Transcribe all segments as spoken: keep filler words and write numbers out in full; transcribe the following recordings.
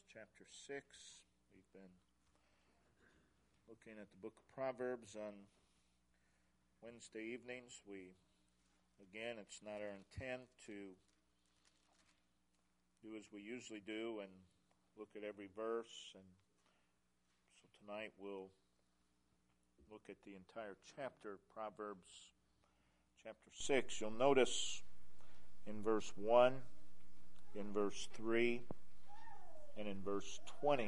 chapter six. We've been looking at the book of Proverbs on Wednesday evenings. We, again, it's not our intent to do as we usually do and look at every verse. And so tonight we'll look at the entire chapter, Proverbs chapter six. You'll notice in verse one, in verse three, and in verse twenty,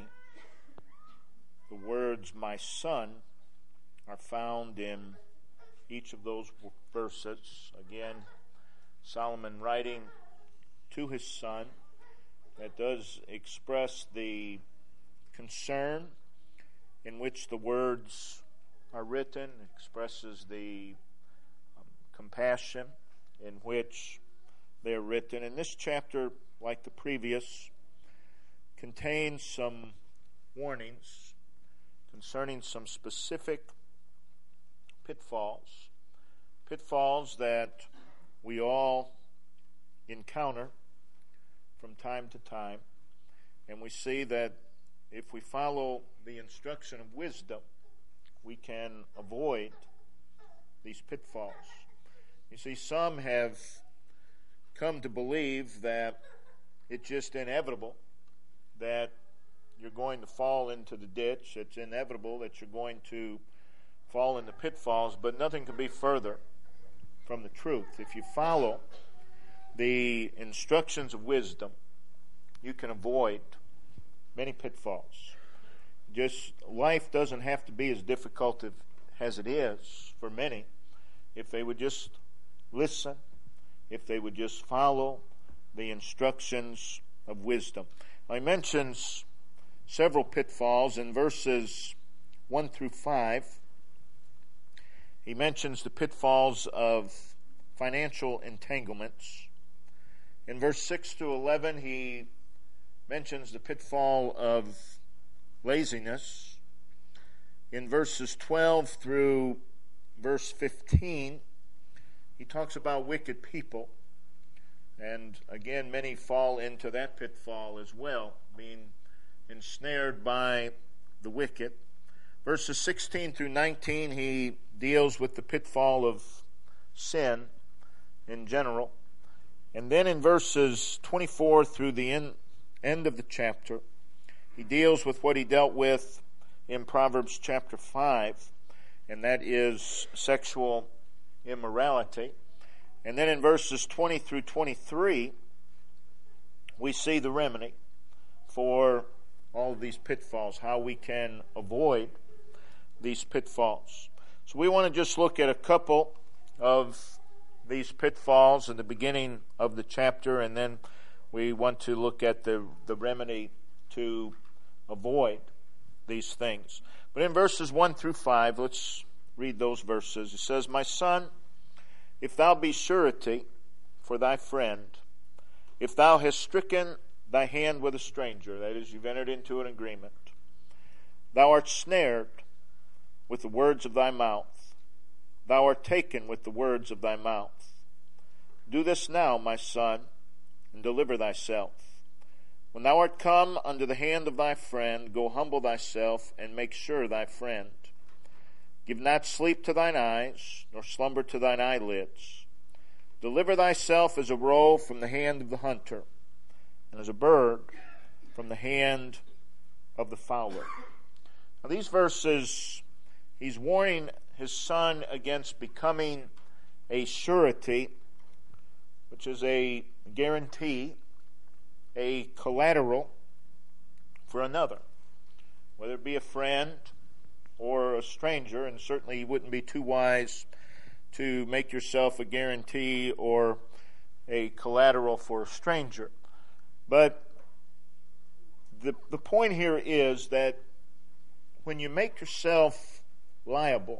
the words, "my son," are found in each of those verses. Again, Solomon writing to his son, that does express the concern in which the words are written, expresses the um, compassion in which they are written. And this chapter, like the previous, contains some warnings concerning some specific pitfalls, pitfalls that we all encounter from time to time. And we see that if we follow the instruction of wisdom, we can avoid these pitfalls. You see, some have come to believe that it's just inevitable that you're going to fall into the ditch. It's inevitable that you're going to fall into pitfalls, but nothing can be further from the truth. If you follow the instructions of wisdom, you can avoid many pitfalls. Just life doesn't have to be as difficult as it is for many if they would just listen, if they would just follow the instructions of wisdom. He mentions several pitfalls in verses one through five. He mentions the pitfalls of financial entanglements. In verse six to eleven, he mentions the pitfall of laziness. In verses twelve through verse fifteen, he talks about wicked people. And again, many fall into that pitfall as well, being ensnared by the wicked. Verses sixteen through nineteen, he deals with the pitfall of sin in general. And then in verses twenty-four through the end, end of the chapter, he deals with what he dealt with in Proverbs chapter five, and that is sexual immorality. And then in verses twenty through twenty-three, we see the remedy for all of these pitfalls, how we can avoid these pitfalls. So we want to just look at a couple of these pitfalls in the beginning of the chapter, and then we want to look at the, the remedy to avoid these things. But in verses one through five, let's read those verses. It says, "My son, if thou be surety for thy friend, if thou hast stricken thy hand with a stranger," that is, you've entered into an agreement, "thou art snared with the words of thy mouth, thou art taken with the words of thy mouth. Do this now, my son, and deliver thyself. When thou art come under the hand of thy friend, go humble thyself, and make sure thy friend. Give not sleep to thine eyes, nor slumber to thine eyelids. Deliver thyself as a roe from the hand of the hunter, and as a bird from the hand of the fowler." Now these verses, he's warning his son against becoming a surety, which is a guarantee, a collateral for another, whether it be a friend or a stranger. And certainly you wouldn't be too wise to make yourself a guarantee or a collateral for a stranger. But the the point here is that when you make yourself liable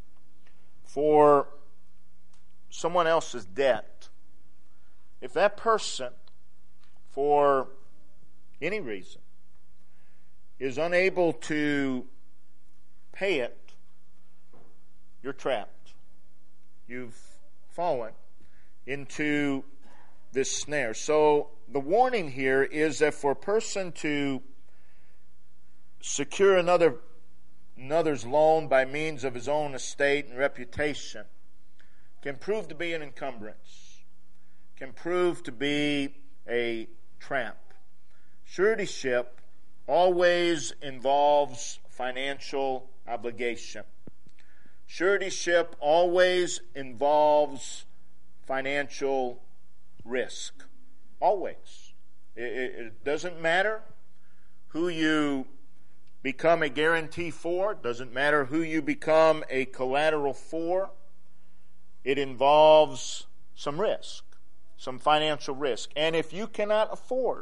for someone else's debt, if that person, for any reason, is unable to pay it, you're trapped. You've fallen into this snare. So the warning here is that for a person to secure another another's loan by means of his own estate and reputation can prove to be an encumbrance, can prove to be a trap. Suretyship always involves financial obligation. Suretyship always involves financial risk. Always. It, it, it doesn't matter who you become a guarantee for. It doesn't matter who you become a collateral for. It involves some risk, some financial risk. And if you cannot afford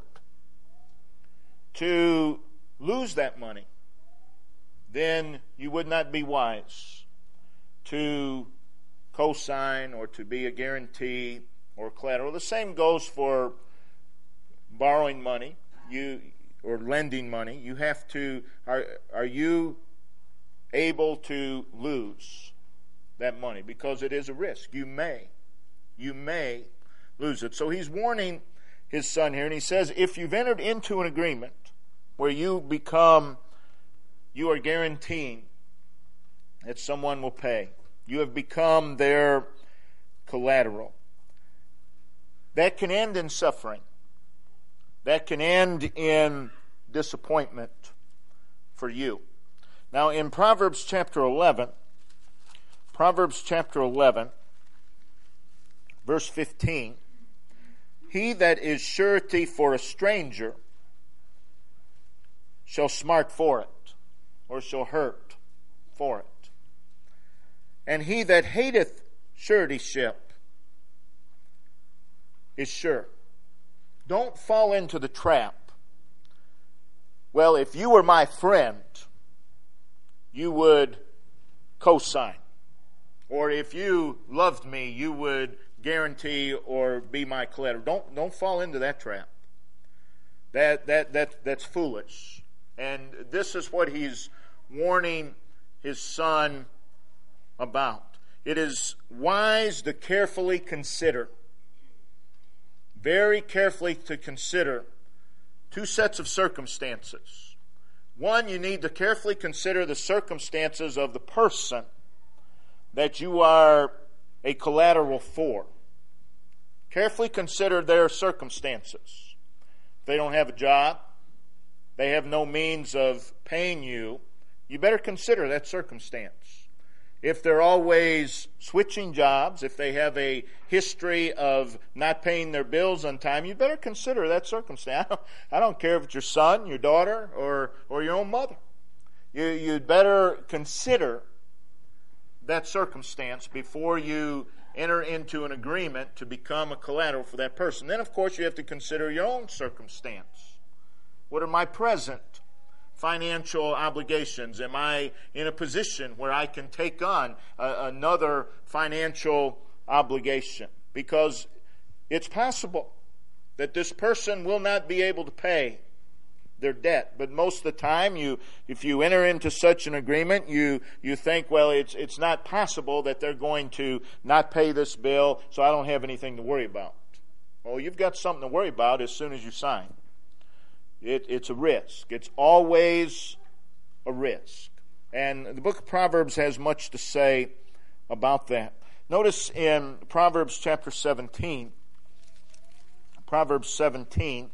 to lose that money, then you would not be wise to co-sign or to be a guarantee or collateral. The same goes for borrowing money, you or lending money. You have to, are, are you able to lose that money? Because it is a risk. You may. You may lose it. So he's warning his son here, and he says, if you've entered into an agreement where you become, you are guaranteeing that someone will pay, you have become their collateral, that can end in suffering. That can end in disappointment for you. Now in Proverbs chapter eleven, Proverbs chapter eleven, verse fifteen, he that is surety for a stranger shall smart for it, or shall hurt for it. And he that hateth suretyship is sure. Don't fall into the trap. Well, if you were my friend, you would co-sign. Or if you loved me, you would guarantee or be my collateral. Don't don't fall into that trap. That that that that's foolish. And this is what he's warning his son about. It is wise to carefully consider, very carefully to consider two sets of circumstances. One, you need to carefully consider the circumstances of the person that you are a collateral for. Carefully consider their circumstances. If they don't have a job, they have no means of paying you, you better consider that circumstance. If they're always switching jobs, if they have a history of not paying their bills on time, you better consider that circumstance. I don't, I don't care if it's your son, your daughter, or, or your own mother. You, you'd better consider that circumstance before you enter into an agreement to become a collateral for that person. Then, of course, you have to consider your own circumstance. What are my present financial obligations? Am I in a position where I can take on a, another financial obligation? Because it's possible that this person will not be able to pay their debt. But most of the time, you, if you enter into such an agreement, you, you think, well, it's, it's not possible that they're going to not pay this bill, so I don't have anything to worry about. Well, you've got something to worry about as soon as you sign. It, it's a risk. It's always a risk. And the book of Proverbs has much to say about that. Notice in Proverbs chapter seventeen, Proverbs seventeen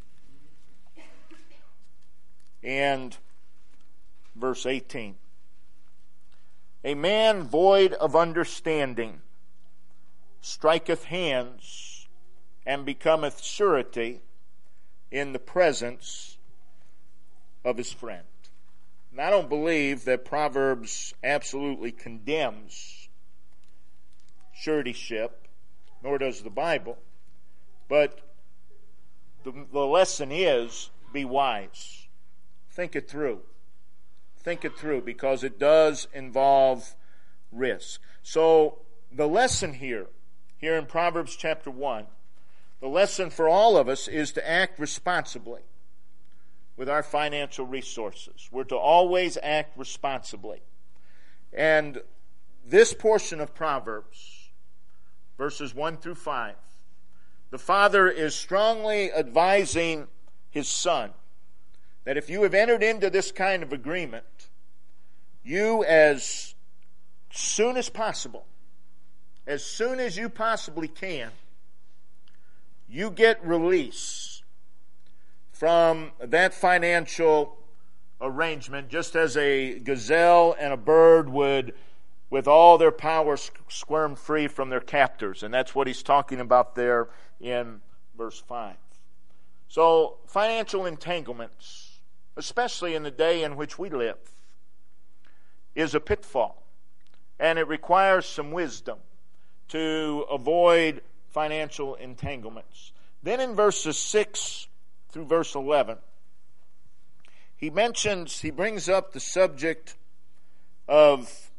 and verse eighteen. A man void of understanding striketh hands and becometh surety in the presence of his friend. And I don't believe that Proverbs absolutely condemns suretyship, nor does the Bible. But the, the lesson is, be wise. Think it through. Think it through, because it does involve risk. So the lesson here, here in Proverbs chapter one, the lesson for all of us is to act responsibly with our financial resources. We're to always act responsibly. And this portion of Proverbs, verses one through five, the father is strongly advising his son that if you have entered into this kind of agreement, you as soon as possible, as soon as you possibly can, you get release from that financial arrangement, just as a gazelle and a bird would, with all their power, squirm free from their captors. And that's what he's talking about there in verse five. So financial entanglements, especially in the day in which we live, is a pitfall. And it requires some wisdom to avoid financial entanglements. Then in verses six through verse eleven, he mentions, he brings up the subject of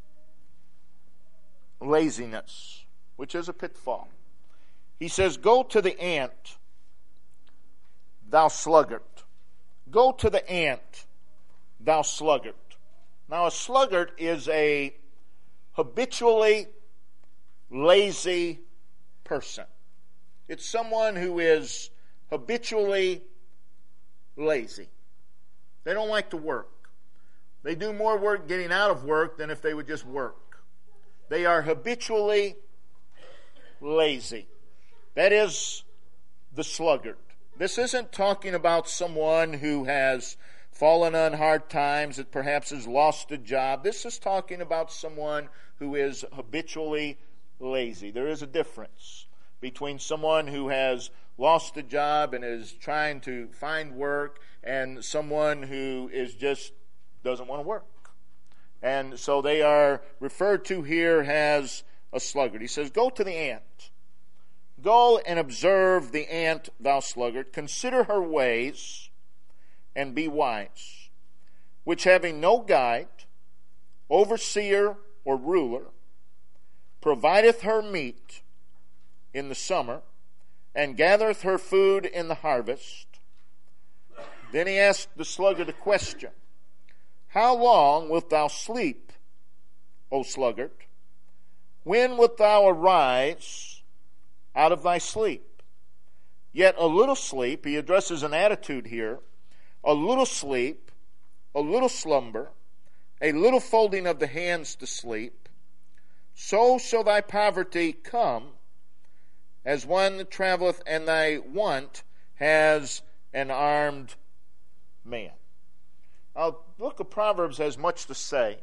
laziness, which is a pitfall. He says, "Go to the ant, thou sluggard. Go to the ant, thou sluggard." Now, a sluggard is a habitually lazy person. It's someone who is habitually lazy. They don't like to work. They do more work getting out of work than if they would just work. They are habitually lazy. That is the sluggard. This isn't talking about someone who has fallen on hard times, that perhaps has lost a job. This is talking about someone who is habitually lazy. There is a difference between someone who has lost a job and is trying to find work and someone who is just doesn't want to work. And so they are referred to here as a sluggard. He says, "Go to the ant. Go and observe the ant, thou sluggard. Consider her ways and be wise, which having no guide, overseer, or ruler, provideth her meat in the summer, and gathereth her food in the harvest." Then he asked the sluggard a question. "How long wilt thou sleep, O sluggard? When wilt thou arise out of thy sleep? Yet a little sleep," he addresses an attitude here, "a little sleep, a little slumber, a little folding of the hands to sleep, so shall thy poverty come as one that traveleth, and thy want has an armed man." Now, the book of Proverbs has much to say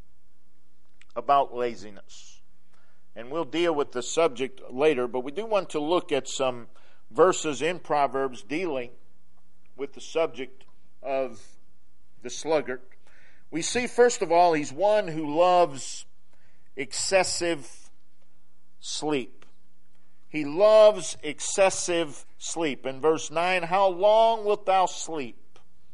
about laziness. And we'll deal with the subject later, but we do want to look at some verses in Proverbs dealing with the subject of the sluggard. We see, first of all, he's one who loves excessive sleep. He loves excessive sleep. In verse nine, "How long wilt thou sleep,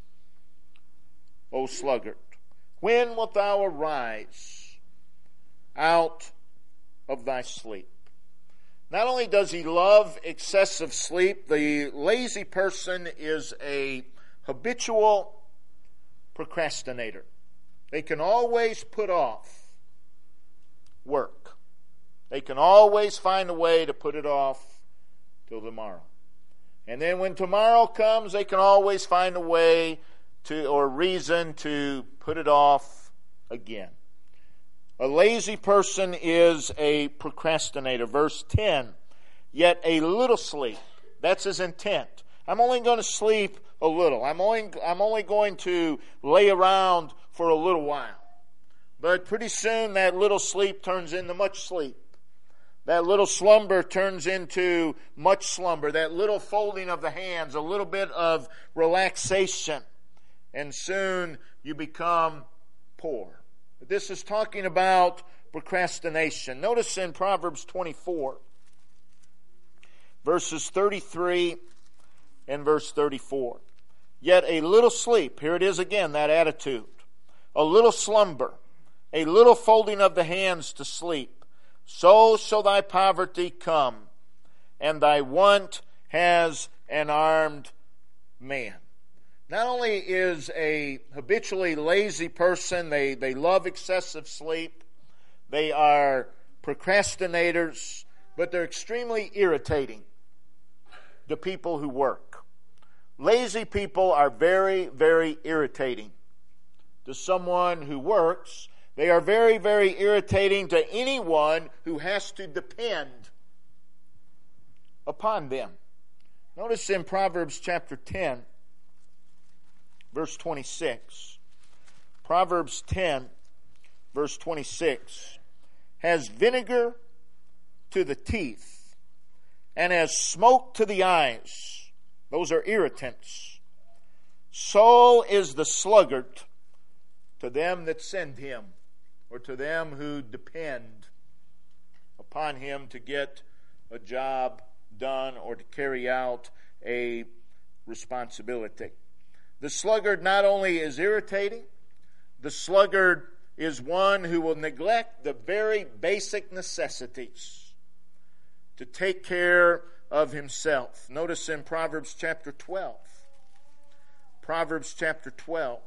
O sluggard? When wilt thou arise out of thy sleep?" Not only does he love excessive sleep, the lazy person is a habitual procrastinator. They can always put off work. They can always find a way to put it off till tomorrow. And then when tomorrow comes, they can always find a way to, or reason to put it off again. A lazy person is a procrastinator. Verse ten, "Yet a little sleep," that's his intent. I'm only going to sleep a little. I'm only, I'm only going to lay around for a little while. But pretty soon that little sleep turns into much sleep. That little slumber turns into much slumber. That little folding of the hands, a little bit of relaxation. And soon you become poor. But this is talking about procrastination. Notice in Proverbs twenty-four, verses thirty-three and verse thirty-four. "Yet a little sleep," here it is again, that attitude. "A little slumber, a little folding of the hands to sleep, so shall thy poverty come, and thy want has an armed man." Not only is a habitually lazy person, they, they love excessive sleep, they are procrastinators, but they're extremely irritating to people who work. lazy people are very, very irritating to someone who works. They are very, very irritating to anyone who has to depend upon them. Notice in Proverbs chapter ten, verse twenty-six. Proverbs ten, verse twenty-six. Has vinegar to the teeth, and has smoke to the eyes. Those are irritants. So is the sluggard to them that send him, or to them who depend upon him to get a job done or to carry out a responsibility. The sluggard not only is irritating, the sluggard is one who will neglect the very basic necessities to take care of himself. Notice in Proverbs chapter twelve. Proverbs chapter twelve,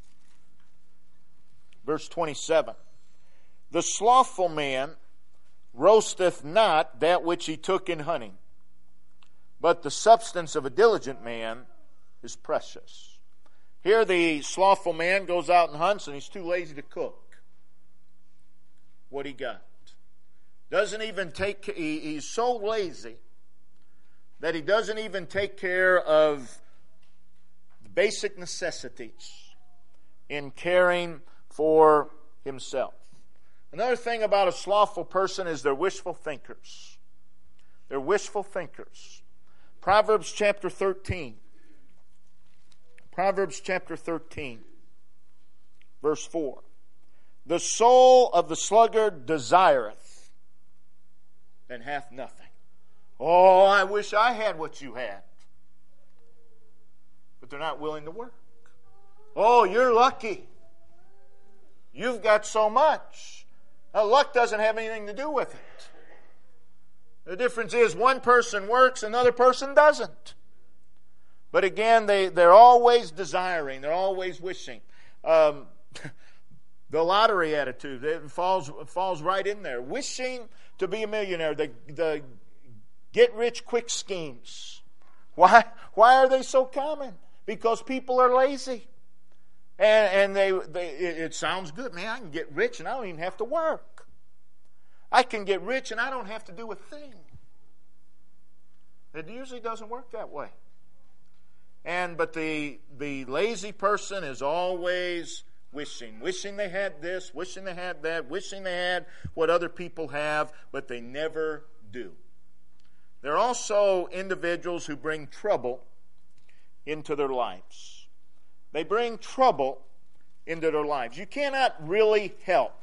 verse twenty-seven. The slothful man roasteth not that which he took in hunting, but the substance of a diligent man is precious. Here the slothful man goes out and hunts, and he's too lazy to cook what he got. Doesn't even take, he, he's so lazy that he doesn't even take care of the basic necessities in caring for himself. Another thing about a slothful person is they're wishful thinkers. They're wishful thinkers. Proverbs chapter thirteen. Proverbs chapter thirteen, verse four. The soul of the sluggard desireth, and hath nothing. Oh, I wish I had what you had. But they're not willing to work. Oh, you're lucky. You've got so much. Now, luck doesn't have anything to do with it. The difference is one person works, another person doesn't. But again, they, they're always desiring. They're always wishing. Um, the lottery attitude, it falls, falls right in there. Wishing to be a millionaire. The, the get-rich-quick schemes. Why, why are they so common? Because people are lazy. And, and they, they it, it sounds good. Man, I can get rich and I don't even have to work. I can get rich and I don't have to do a thing. It usually doesn't work that way. And but the the lazy person is always wishing, wishing they had this, wishing they had that, wishing they had what other people have, but they never do. There are also individuals who bring trouble into their lives. They bring trouble into their lives. You cannot really help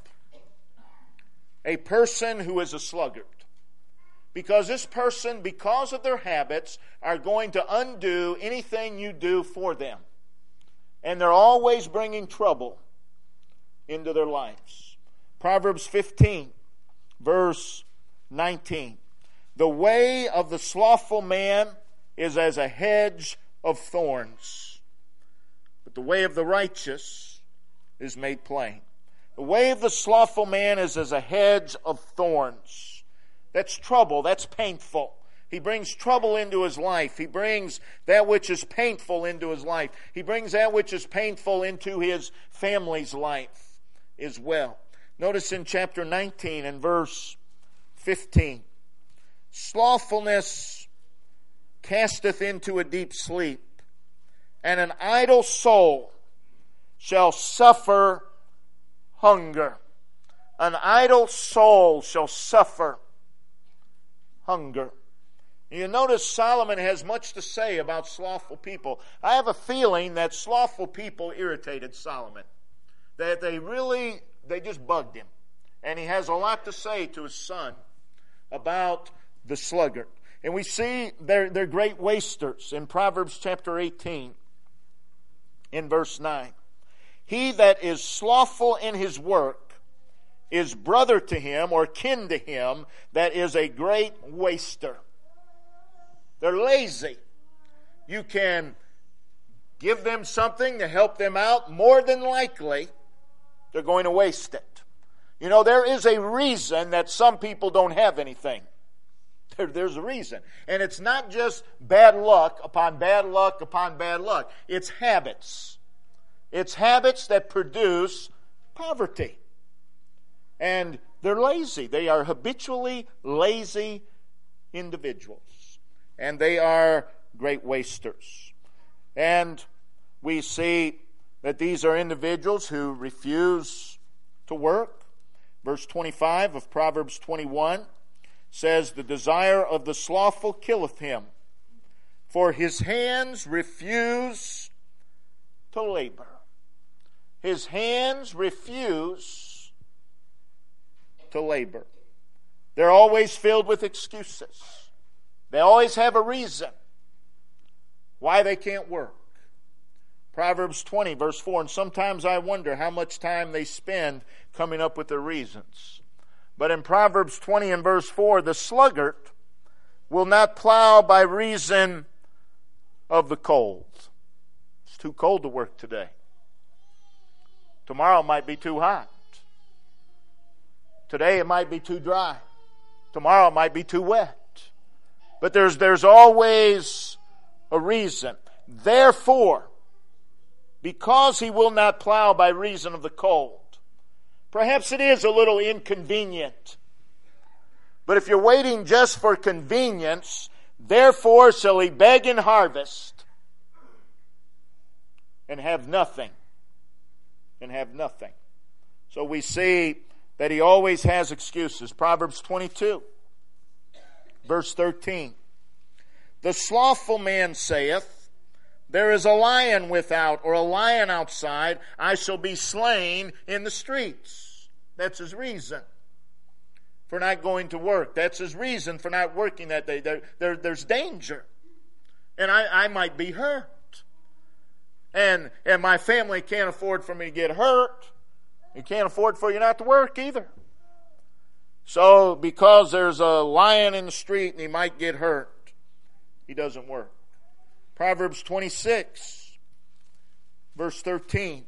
a person who is a sluggard, because this person, because of their habits, are going to undo anything you do for them. And they're always bringing trouble into their lives. Proverbs fifteen, verse nineteen. The way of the slothful man is as a hedge of thorns, but the way of the righteous is made plain. The way of the slothful man is as a hedge of thorns. That's trouble. That's painful. He brings trouble into his life. He brings that which is painful into his life. He brings that which is painful into his family's life as well. Notice in chapter nineteen and verse fifteen. Slothfulness casteth into a deep sleep, and an idle soul shall suffer hunger. An idle soul shall suffer hunger. You notice Solomon has much to say about slothful people. I have a feeling that slothful people irritated Solomon. That they really, they just bugged him. And he has a lot to say to his son about the sluggard. And we see they're, they're great wasters in Proverbs chapter eighteen in verse nine. He that is slothful in his work is brother to him or kin to him that is a great waster. They're lazy. You can give them something to help them out. More than likely, they're going to waste it. You know, there is a reason that some people don't have anything. There, there's a reason. And it's not just bad luck upon bad luck upon bad luck. It's habits. It's habits that produce poverty. And they're lazy. They are habitually lazy individuals. And they are great wasters. And we see that these are individuals who refuse to work. Verse twenty-five of Proverbs twenty-one says, "The desire of the slothful killeth him, for his hands refuse to labor." His hands refuse to labor. They're always filled with excuses. They always have a reason why they can't work. Proverbs twenty, verse four, "And sometimes I wonder how much time they spend coming up with their reasons." But in Proverbs twenty and verse four, "The sluggard will not plow by reason of the cold." It's too cold to work today. Tomorrow might be too hot. Today it might be too dry. Tomorrow it might be too wet. But there's, there's always a reason. Therefore, because he will not plow by reason of the cold. Perhaps it is a little inconvenient. But if you're waiting just for convenience, therefore shall he beg and harvest and have nothing. And have nothing. So we see that he always has excuses. Proverbs twenty-two, verse thirteen. "The slothful man saith, There is a lion without, or a lion outside. I shall be slain in the streets." That's his reason for not going to work. That's his reason for not working that day. There, there, there's danger. And I, I might be hurt. And, and my family can't afford for me to get hurt. It can't afford for you not to work either. So because there's a lion in the street and he might get hurt, he doesn't work. Proverbs twenty-six, verse thirteen.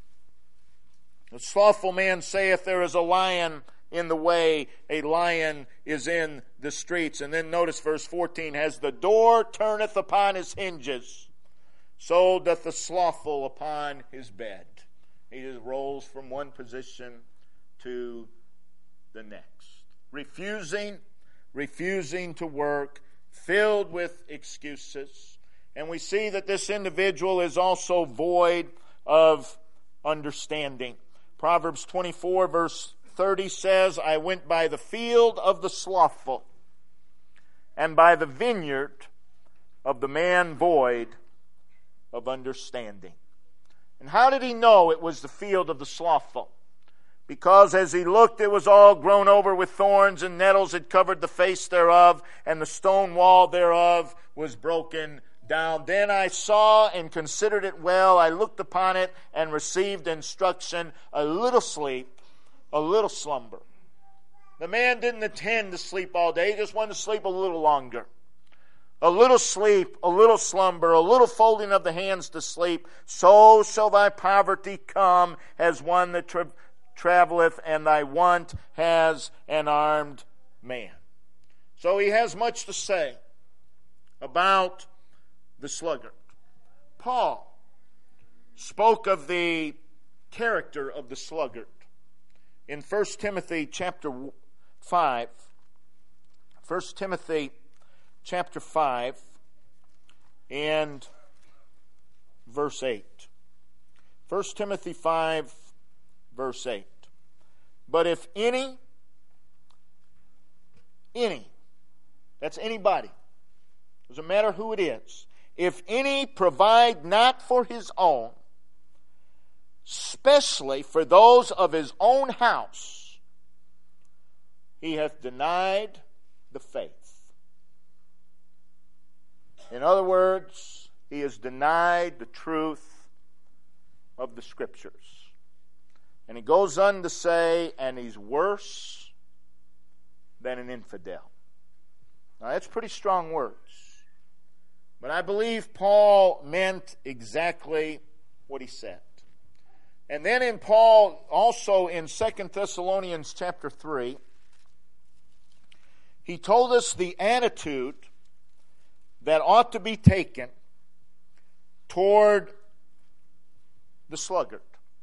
"The slothful man saith, There is a lion in the way, a lion is in the streets." And then notice verse fourteen, "As the door turneth upon his hinges, so doth the slothful upon his bed." He just rolls from one position to the next. Refusing, refusing to work, filled with excuses. And we see that this individual is also void of understanding. Proverbs twenty-four, verse thirty says, "I went by the field of the slothful, and by the vineyard of the man void of understanding." And how did he know it was the field of the slothful? Because as he looked, it was all grown over with thorns, and nettles had covered the face thereof, and the stone wall thereof was broken down. "Then I saw and considered it well. I looked upon it and received instruction. A little sleep, a little slumber." The man didn't intend to sleep all day. He just wanted to sleep a little longer. A little sleep, a little slumber, a little folding of the hands to sleep. So shall thy poverty come as one that tra- traveleth, and thy want has an armed man. So he has much to say about the sluggard. Paul spoke of the character of the sluggard in First Timothy chapter five. First Timothy chapter five and verse eight. First Timothy five, verse eight. "But if any, any, that's anybody, doesn't matter who it is, if any provide not for his own, especially for those of his own house, he hath denied the faith." In other words, he has denied the truth of the Scriptures. And he goes on to say, and he's worse than an infidel. Now that's pretty strong words. But I believe Paul meant exactly what he said. And then in Paul, also in Second Thessalonians chapter three, he told us the attitude that ought to be taken toward the sluggard.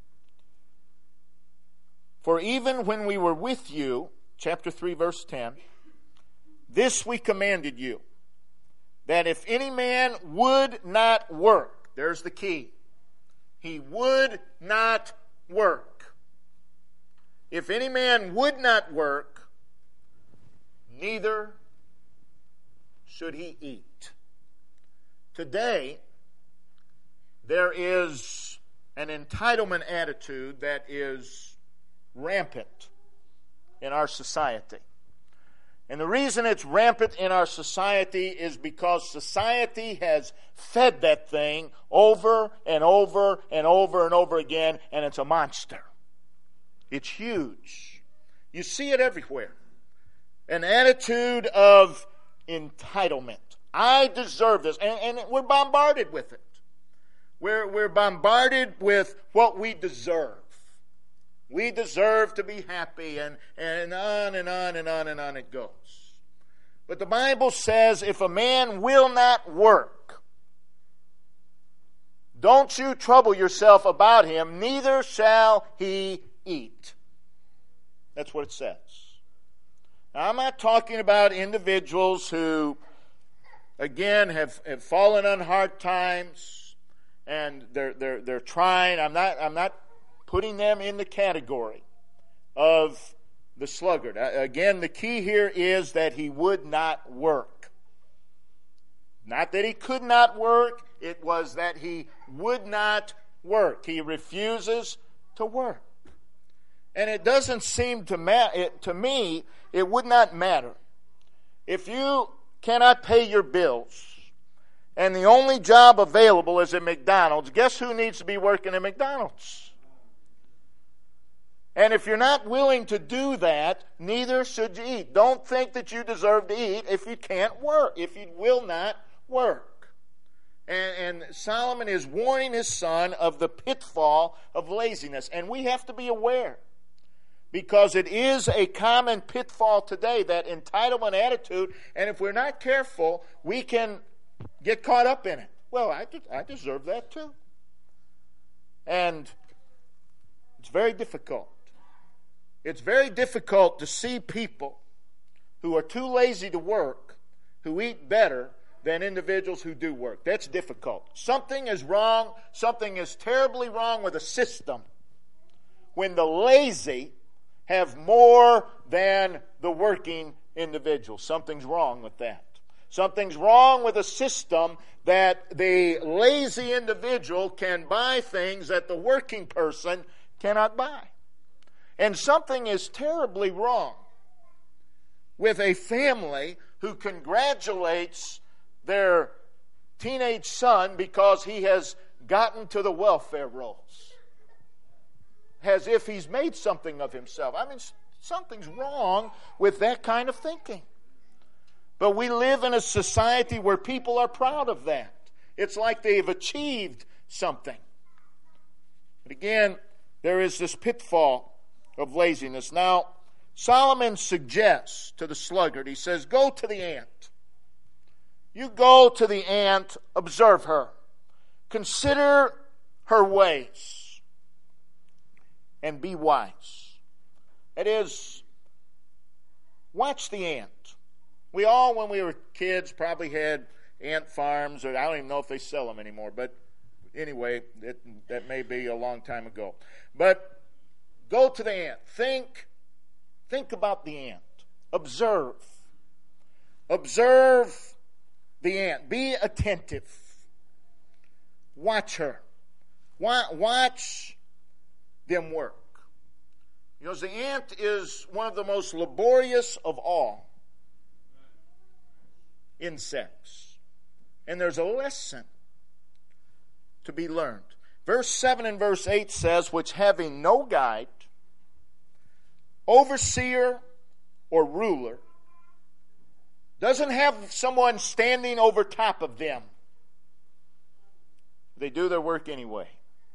For even when we were with you, chapter three, verse ten, this we commanded you, that if any man would not work, there's the key, he would not work. If any man would not work, neither should he eat. Today, there is an entitlement attitude that is rampant in our society. And the reason it's rampant in our society is because society has fed that thing over and over and over and over again, and it's a monster. It's huge. You see it everywhere. An attitude of entitlement. I deserve this. And, and we're bombarded with it. We're, we're bombarded with what we deserve. We deserve to be happy, and, and on and on and on and on it goes. But the Bible says if a man will not work, don't you trouble yourself about him, neither shall he eat. That's what it says. Now, I'm not talking about individuals who, again, have, have fallen on hard times and they're they're they're trying. I'm not I'm not putting them in the category of the sluggard. Again, the key here is that he would not work. Not that he could not work, it was that he would not work. He refuses to work. And it doesn't seem to ma- it, to me, it would not matter. If you cannot pay your bills and the only job available is at McDonald's, guess who needs to be working at McDonald's? And if you're not willing to do that, neither should you eat. Don't think that you deserve to eat if you can't work, if you will not work. And, and Solomon is warning his son of the pitfall of laziness. And we have to be aware, because it is a common pitfall today, that entitlement attitude. And if we're not careful, we can get caught up in it. Well, I, I deserve that too. And it's very difficult. It's very difficult to see people who are too lazy to work, who eat better than individuals who do work. That's difficult. Something is wrong. Something is terribly wrong with a system when the lazy have more than the working individual. Something's wrong with that. Something's wrong with a system that the lazy individual can buy things that the working person cannot buy. And something is terribly wrong with a family who congratulates their teenage son because he has gotten to the welfare rolls, as if he's made something of himself. I mean, something's wrong with that kind of thinking. But we live in a society where people are proud of that. It's like they've achieved something. But again, there is this pitfall of laziness. Now, Solomon suggests to the sluggard, he says, go to the ant. You go to the ant, observe her. Consider her ways and be wise. That is, watch the ant. We all, when we were kids, probably had ant farms, or I don't even know if they sell them anymore, but anyway, it, that may be a long time ago. But go to the ant. Think, think about the ant. Observe. Observe the ant. Be attentive. Watch her. Watch them work. You know, the ant is one of the most laborious of all insects. And there's a lesson to be learned. Verse seven and verse eight says, which having no guide, overseer, or ruler, doesn't have someone standing over top of them. They do their work anyway.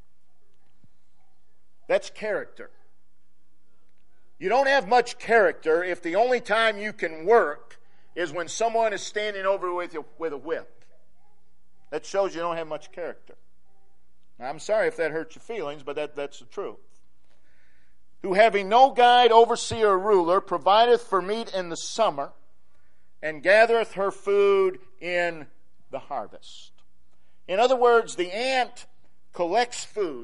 That's character. You don't have much character if the only time you can work is when someone is standing over with you with a whip. That shows you don't have much character. Now, I'm sorry if that hurts your feelings, but that, that's the truth. Who having no guide, overseer, or ruler, provideth for meat in the summer, and gathereth her food in the harvest. In other words, the ant collects food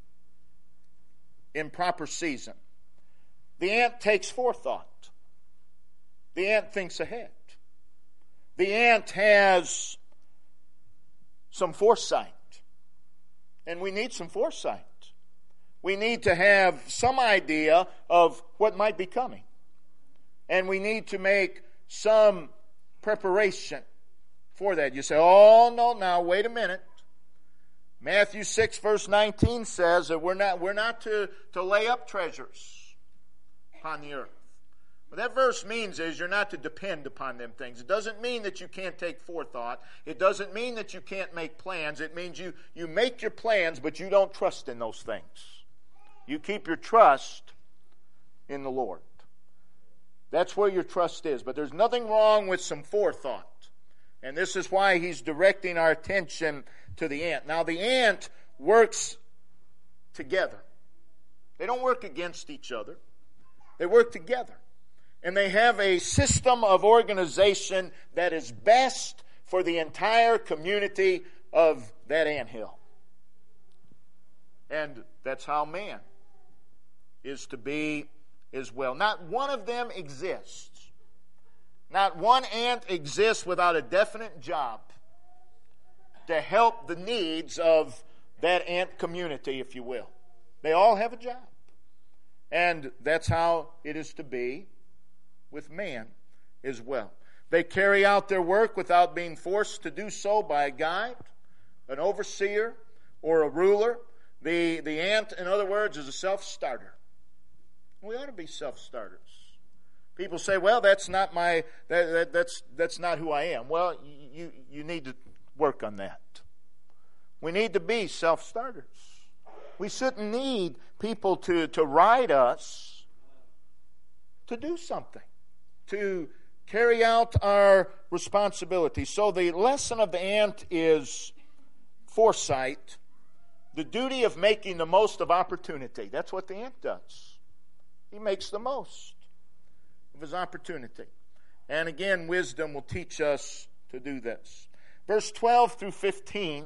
in proper season. The ant takes forethought. The ant thinks ahead. The ant has some foresight. And we need some foresight. We need to have some idea of what might be coming. And we need to make some preparation for that. You say, oh, no, now, wait a minute. Matthew six, verse nineteen says that we're not, we're not to, to lay up treasures upon the earth. What that verse means is you're not to depend upon them things. It doesn't mean that you can't take forethought. It doesn't mean that you can't make plans. It means you, you make your plans, but you don't trust in those things. You keep your trust in the Lord. That's where your trust is. But there's nothing wrong with some forethought. And this is why he's directing our attention to the ant. Now, the ant works together. They don't work against each other. They work together. And they have a system of organization that is best for the entire community of that anthill. And that's how man is to be as well. Not one of them exists. Not one ant exists without a definite job to help the needs of that ant community, if you will. They all have a job. And that's how it is to be with man as well. They carry out their work without being forced to do so by a guide, an overseer, or a ruler. The, the ant, in other words, is a self-starter. We ought to be self-starters. People say, well, that's not my, that, that, that's, that's not who I am. Well, you, you need to work on that. We need to be self-starters. We shouldn't need people to, to ride us to do something, to carry out our responsibility. So the lesson of the ant is foresight, the duty of making the most of opportunity. That's what the ant does. He makes the most of his opportunity. And again, wisdom will teach us to do this. Verse twelve through fifteen,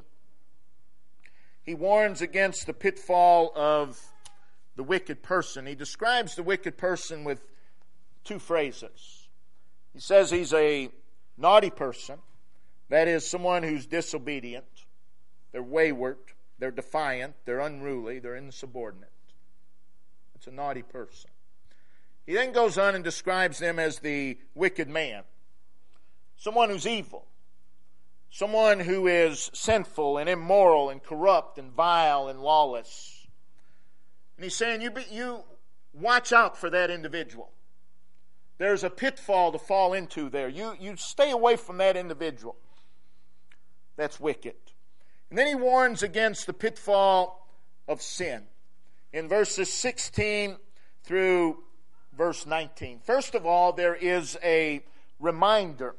he warns against the pitfall of the wicked person. He describes the wicked person with two phrases. He says he's a naughty person. That is, someone who's disobedient. They're wayward. They're defiant. They're unruly. They're insubordinate. It's a naughty person. He then goes on and describes them as the wicked man. Someone who's evil. Someone who is sinful and immoral and corrupt and vile and lawless. And he's saying, you, be, you watch out for that individual. There's a pitfall to fall into there. You, you stay away from that individual. That's wicked. And then he warns against the pitfall of sin in verses sixteen through verse nineteen. First of all, there is a reminder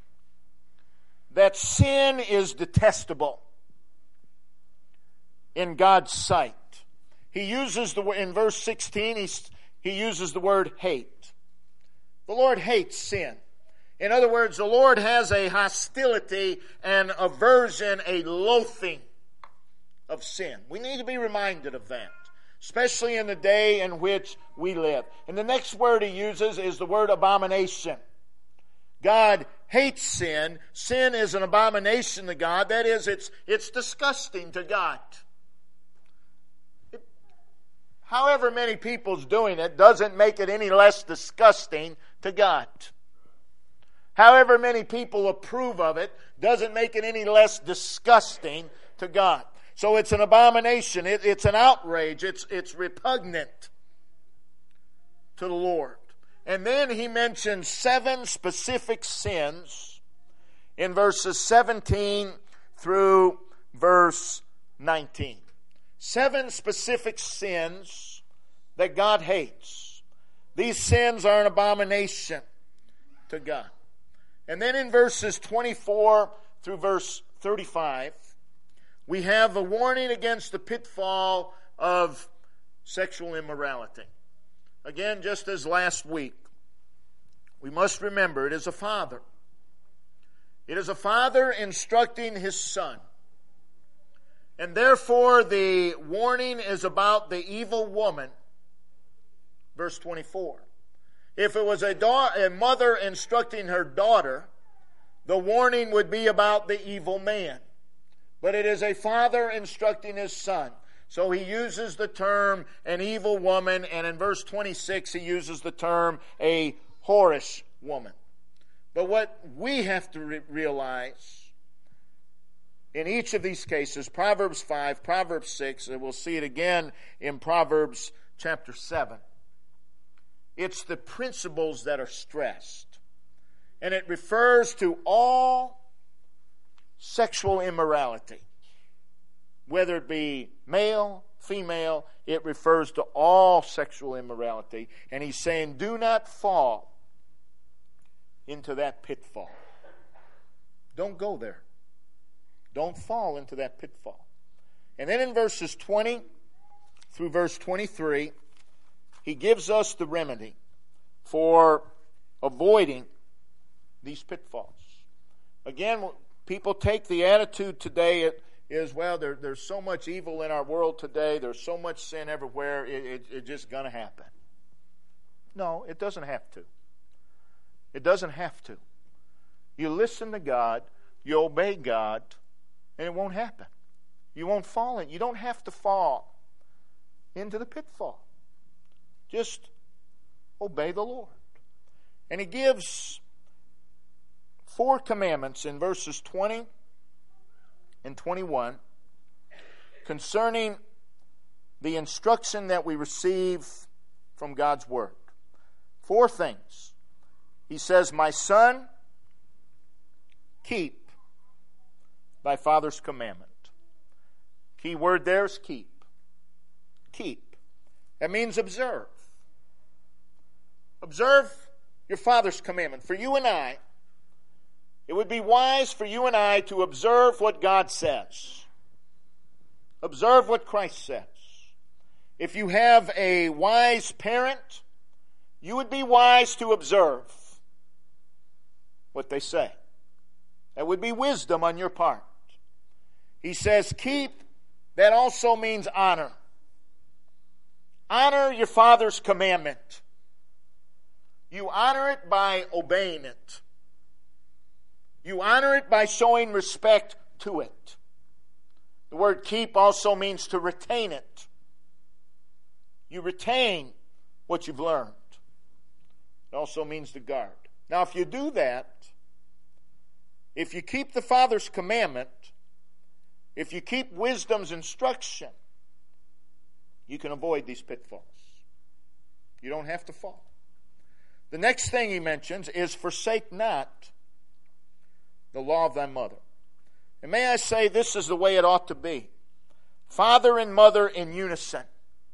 that sin is detestable in God's sight. He uses the in verse sixteen, he, he uses the word hate. The Lord hates sin. In other words, the Lord has a hostility, an aversion, a loathing of sin. We need to be reminded of that, especially in the day in which we live. And the next word he uses is the word abomination. God hates sin. Sin is an abomination to God. That is, it's, it's disgusting to God. It, however many people's doing it doesn't make it any less disgusting to God. However many people approve of it doesn't make it any less disgusting to God. So it's an abomination. It, it's an outrage. It's, it's repugnant to the Lord. And then he mentions seven specific sins in verses seventeen through verse nineteen. Seven specific sins that God hates. These sins are an abomination to God. And then in verses twenty-four through verse thirty-five, we have a warning against the pitfall of sexual immorality. Again, just as last week, we must remember it is a father. It is a father instructing his son. And therefore, the warning is about the evil woman. Verse twenty-four. If it was a, da- a mother instructing her daughter, the warning would be about the evil man. But it is a father instructing his son. So he uses the term an evil woman, and in verse twenty-six he uses the term a whorish woman. But what we have to re- realize in each of these cases, Proverbs five, Proverbs six, and we'll see it again in Proverbs chapter seven, it's the principles that are stressed. And it refers to all sexual immorality. Whether it be male, female, it refers to all sexual immorality. And he's saying, do not fall into that pitfall. Don't go there. Don't fall into that pitfall. And then in verses twenty through verse twenty-three, he gives us the remedy for avoiding these pitfalls. Again, people take the attitude today is, well, there, there's so much evil in our world today, there's so much sin everywhere, it, it, it's just going to happen. No, it doesn't have to. It doesn't have to. You listen to God, you obey God, and it won't happen. You won't fall in. You don't have to fall into the pitfall. Just obey the Lord. And he gives four commandments in verses twenty and twenty-one concerning the instruction that we receive from God's Word. Four things. He says, my son, keep thy father's commandment. Key word there is keep. Keep. That means observe. Observe your father's commandment. For you and I, it would be wise for you and I to observe what God says. Observe what Christ says. If you have a wise parent, you would be wise to observe what they say. That would be wisdom on your part. He says, keep, that also means honor. Honor your father's commandment. You honor it by obeying it. You honor it by showing respect to it. The word keep also means to retain it. You retain what you've learned. It also means to guard. Now, if you do that, if you keep the Father's commandment, if you keep wisdom's instruction, you can avoid these pitfalls. You don't have to fall. The next thing he mentions is forsake not the law of thy mother. And may I say, this is the way it ought to be. Father and mother in unison,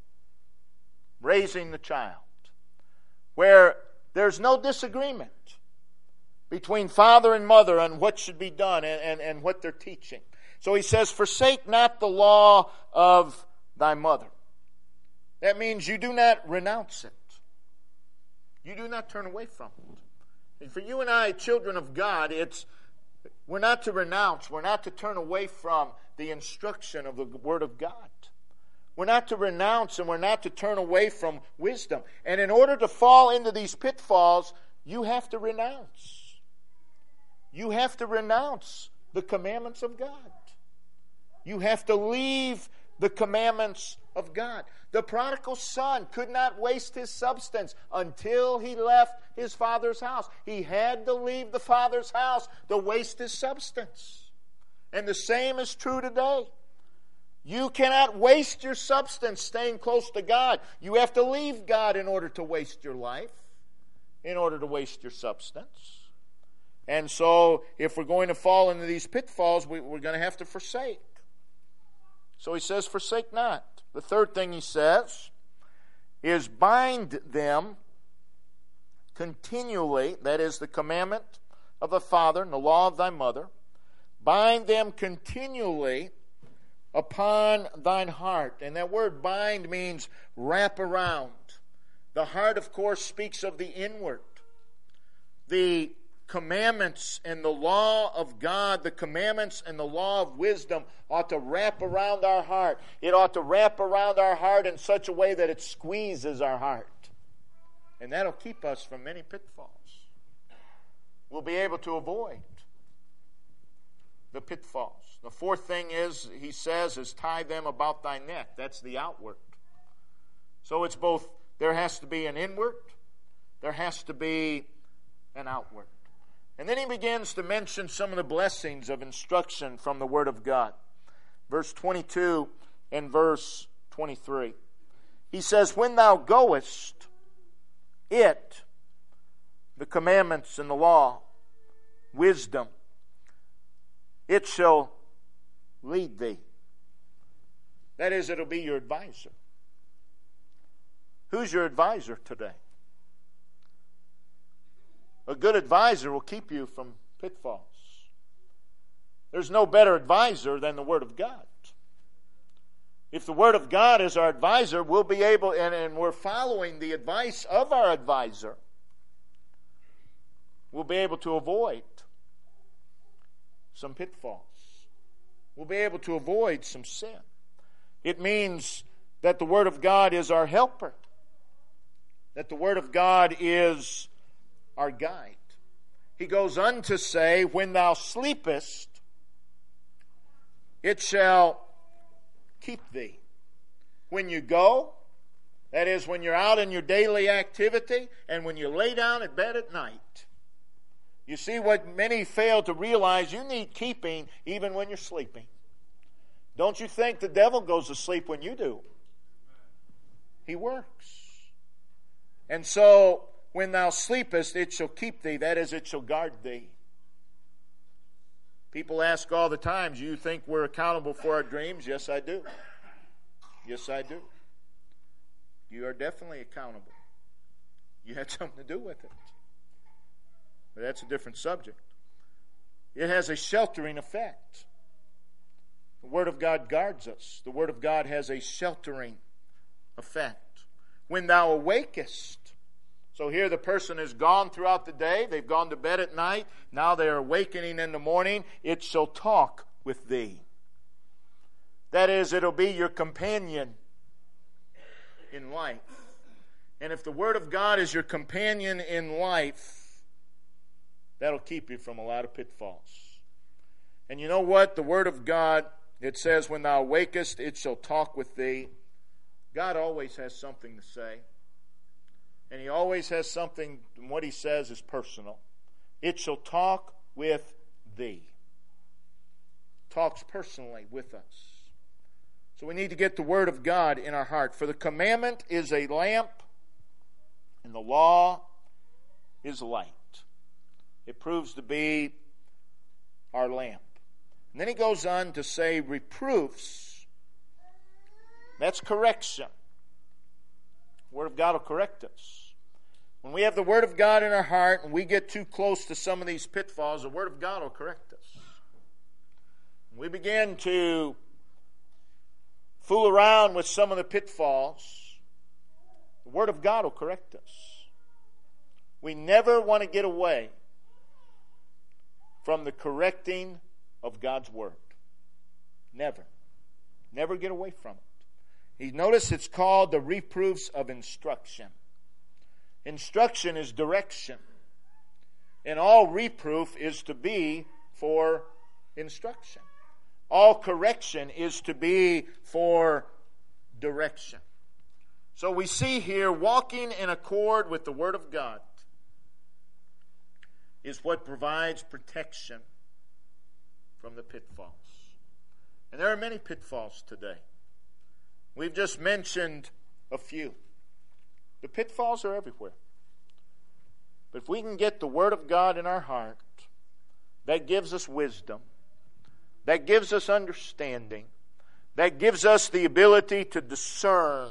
raising the child, where there's no disagreement between father and mother on what should be done and, and, and what they're teaching. So he says, forsake not the law of thy mother. That means you do not renounce it. You do not turn away from it. And for you and I, children of God, it's we're not to renounce, we're not to turn away from the instruction of the Word of God. We're not to renounce and we're not to turn away from wisdom. And in order to fall into these pitfalls, you have to renounce. You have to renounce the commandments of God. You have to leave the commandments of God. The prodigal son could not waste his substance until he left his father's house. He had to leave the father's house to waste his substance. And the same is true today. You cannot waste your substance staying close to God. You have to leave God in order to waste your life, in order to waste your substance. And so, if we're going to fall into these pitfalls, we, we're going to have to forsake. So he says, forsake not. The third thing he says is bind them continually, that is the commandment, of thy father and the law of thy mother. Bind them continually upon thine heart. And that word bind means wrap around. The heart, of course, speaks of the inward. The commandments and the law of God, the commandments and the law of wisdom ought to wrap around our heart. It ought to wrap around our heart in such a way that it squeezes our heart. And that'll keep us from many pitfalls. We'll be able to avoid the pitfalls. The fourth thing is, he says, is tie them about thy neck. That's the outward. So it's both, there has to be an inward, there has to be an outward. And then he begins to mention some of the blessings of instruction from the Word of God. Verse twenty-two and verse twenty-three. He says, when thou goest, it, the commandments and the law, wisdom, it shall lead thee. That is, it'll be your advisor. Who's your advisor today? A good advisor will keep you from pitfalls. There's no better advisor than the Word of God. If the Word of God is our advisor, we'll be able, and, and we're following the advice of our advisor, we'll be able to avoid some pitfalls. We'll be able to avoid some sin. It means that the Word of God is our helper. That the Word of God is our guide. He goes on to say, when thou sleepest, it shall keep thee. When you go, that is, when you're out in your daily activity, and when you lay down at bed at night. You see, what many fail to realize, you need keeping even when you're sleeping. Don't you think the devil goes to sleep when you do? He works. And so, when thou sleepest, it shall keep thee. That is, it shall guard thee. People ask all the time, do you think we're accountable for our dreams? Yes, I do. Yes, I do. You are definitely accountable. You had something to do with it. But that's a different subject. It has a sheltering effect. The Word of God guards us. The Word of God has a sheltering effect. When thou awakest, so here the person has gone throughout the day, they've gone to bed at night, now they are awakening in the morning, it shall talk with thee. That is, it'll be your companion in life. And if the Word of God is your companion in life, that'll keep you from a lot of pitfalls. And you know what? The Word of God, it says, when thou awakest, it shall talk with thee. God always has something to say. And He always has something, and what He says is personal. It shall talk with thee. Talks personally with us. So we need to get the Word of God in our heart. For the commandment is a lamp, and the law is light. It proves to be our lamp. And then he goes on to say reproofs. That's correction. The Word of God will correct us. When we have the Word of God in our heart and we get too close to some of these pitfalls, the Word of God will correct us. We begin to fool around with some of the pitfalls, the Word of God will correct us. We never want to get away from the correcting of God's Word. Never. Never get away from it. You notice it's called the reproofs of instruction. Instruction is direction. And all reproof is to be for instruction. All correction is to be for direction. So we see here, walking in accord with the Word of God is what provides protection from the pitfalls. And there are many pitfalls today. We've just mentioned a few. The pitfalls are everywhere. But if we can get the Word of God in our heart, that gives us wisdom. That gives us understanding. That gives us the ability to discern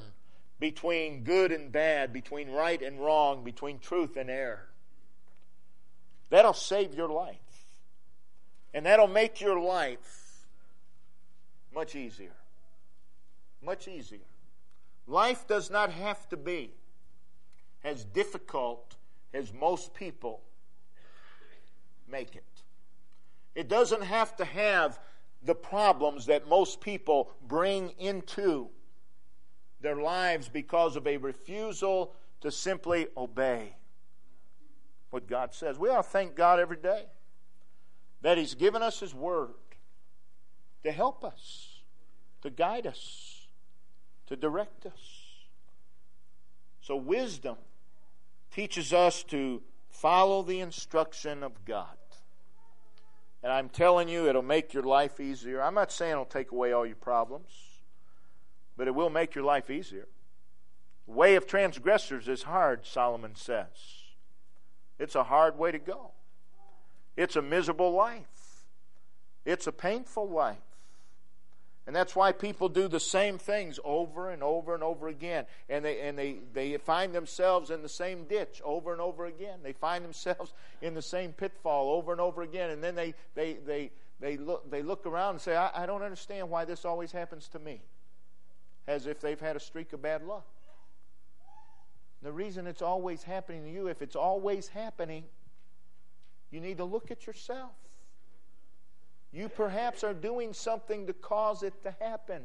between good and bad, between right and wrong, between truth and error. That'll save your life. And that'll make your life much easier. Much easier. Life does not have to be as difficult as most people make it. It doesn't have to have the problems that most people bring into their lives because of a refusal to simply obey what God says. We ought to thank God every day that He's given us His Word to help us, to guide us, to direct us. So wisdom teaches us to follow the instruction of God. And I'm telling you, it'll make your life easier. I'm not saying it'll take away all your problems, but it will make your life easier. The way of transgressors is hard, Solomon says. It's a hard way to go. It's a miserable life. It's a painful life. And that's why people do the same things over and over and over again. And they and they, they find themselves in the same ditch over and over again. They find themselves in the same pitfall over and over again. And then they they they, they look they look around and say, I, I don't understand why this always happens to me. As if they've had a streak of bad luck. The reason it's always happening to you, if it's always happening, you need to look at yourself. You perhaps are doing something to cause it to happen.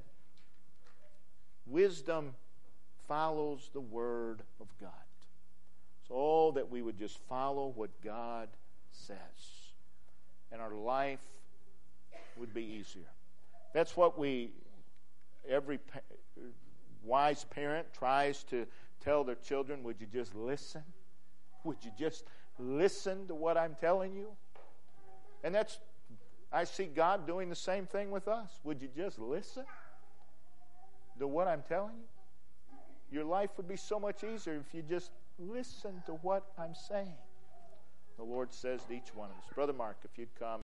Wisdom follows the Word of God. So that we would just follow what God says. And our life would be easier. That's what we, every wise parent tries to tell their children. Would you just listen? Would you just listen to what I'm telling you? And that's I see God doing the same thing with us. Would you just listen to what I'm telling you? Your life would be so much easier if you just listen to what I'm saying. The Lord says to each one of us. Brother Mark, if you'd come.